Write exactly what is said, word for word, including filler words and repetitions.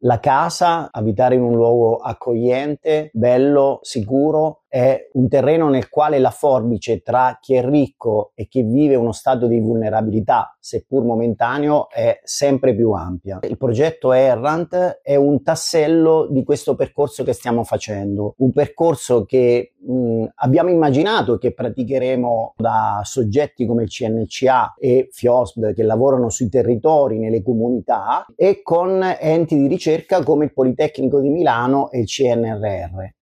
La casa, abitare in un luogo accogliente, bello, sicuro, è un terreno nel quale la forbice tra chi è ricco e chi vive uno stato di vulnerabilità, seppur momentaneo, è sempre più ampia. Il progetto Errant è un tassello di questo percorso che stiamo facendo, un percorso che mh, abbiamo immaginato e che praticheremo da soggetti come il C N C A e FIOSD che lavorano sui territori, nelle comunità, e con enti di ricerca come il Politecnico di Milano e il C N R R.